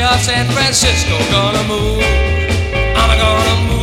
of San Francisco. Gonna move, I'm gonna move.